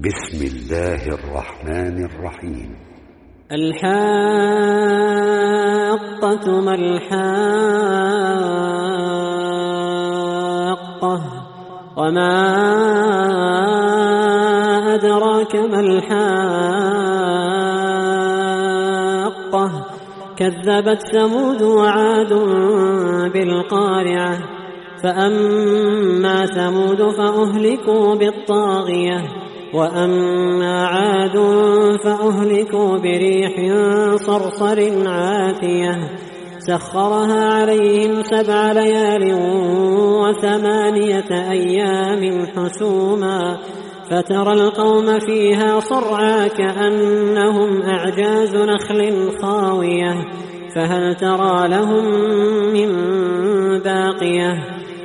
بسم الله الرحمن الرحيم. الحاقة ما الحاقة وما أدراك ما الحاقة كذبت ثمود وعاد بالقارعة فأما ثمود فأهلكوا بالطاغية وأما عاد فأهلكوا بريح صرصر عاتية سخرها عليهم 7 ليال و8 أيام حسوما فترى القوم فيها صرعى كأنهم أعجاز نخل خاوية فهل ترى لهم من باقية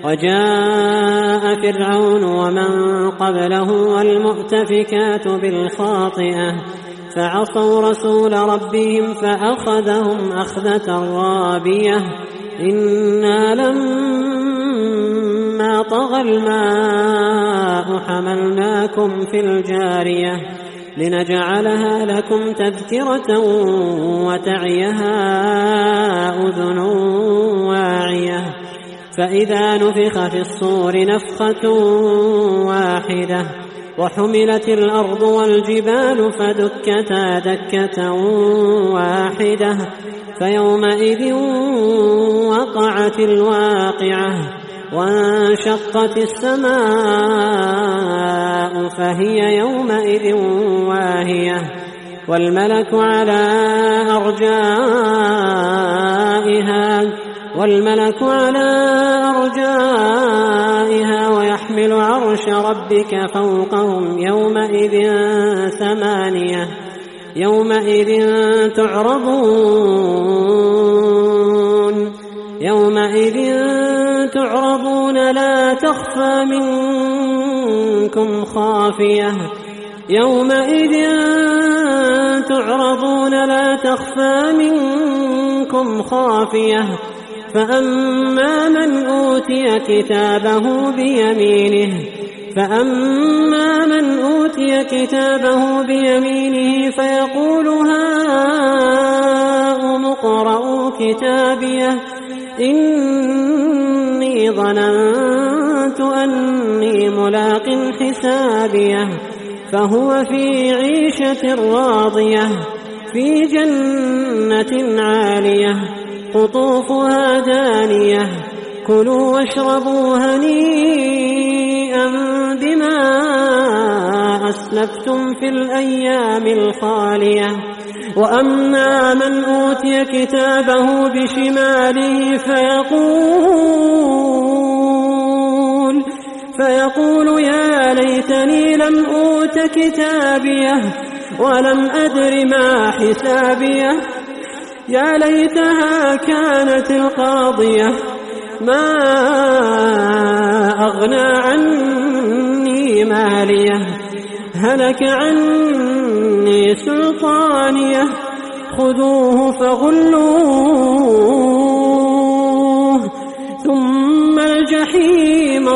وجاء فرعون ومن قبله والمؤتفكات بالخاطئة فعصوا رسول ربهم فأخذهم أخذة رابية إنا لما طغى الماء حملناكم في الجارية لنجعلها لكم تذكرة وتعيها أذن واعية فإذا نفخ في الصور نفخة واحدة وحملت الأرض والجبال فدكتا دكة واحدة فيومئذ وقعت الواقعة وانشقت السماء فهي يومئذ واهية والملك على أرجائها ويحمل عرش ربك فوقهم يومئذ تعرضون لا تخفى منكم خافية فأما من أوتي كتابه بيمينه فيقول هاؤم اقرءوا كتابيه إني ظننت أني ملاق حسابيه فهو في عيشة راضية في جنة عالية قطوفها دانية كلوا واشربوا هنيئا بما أسلفتم في الأيام الخالية وأما من أوتي كتابه بشماله فيقول يا ليتني لم أوت كتابيه ولم أدر ما حسابيه يا ليتها كانت القاضية ما أغنى عني ماليه هلك عني سلطانيه خذوه فغلوه ثم الجحيم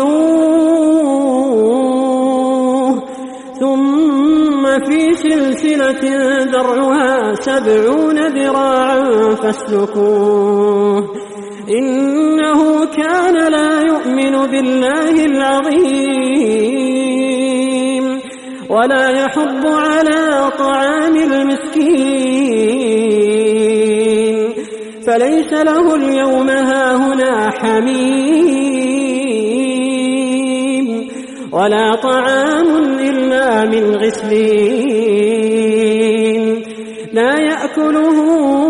صلوه ثم في سلسلة ذرعها 70 ذراعا فاسلكوه إنه كان لا يؤمن بالله العظيم ولا يحض على طعام المسكين فليس له اليوم هاهنا حميم ولا طعام إلا من غسلين لا يأكله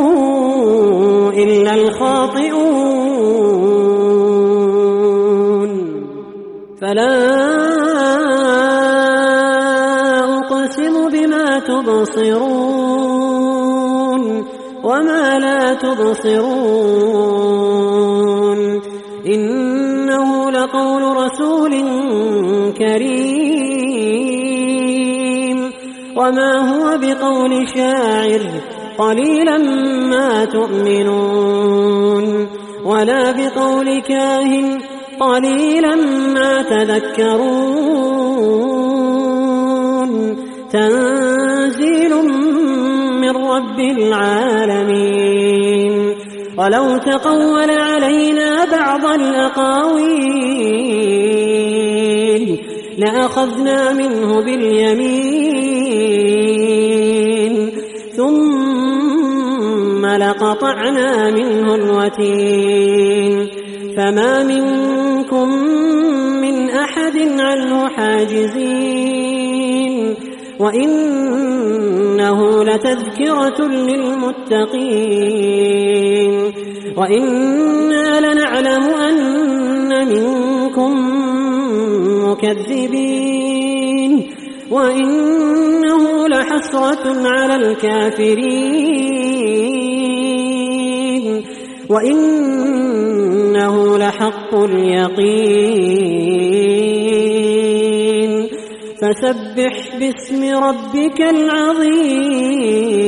إلا الخاطئون فلا أقسم بما تبصرون وما لا تبصرون إنه لقول رسول كريم وما هو بقول شاعر قليلا ما تؤمنون ولا بقول كاهن قليلا ما تذكرون تنزيل من رب العالمين. ولو تقول علينا بعض الأقاويل لأخذنا منه باليمين ثم لقطعنا منه الوتين. فما منكم من أحد عنه حاجزين. وإنه لتذكرة للمتقين. وإنا لنعلم أن منكم مكذبين وإنه لحسرة على الكافرين وإنه لحق اليقين. فسبح باسم ربك العظيم.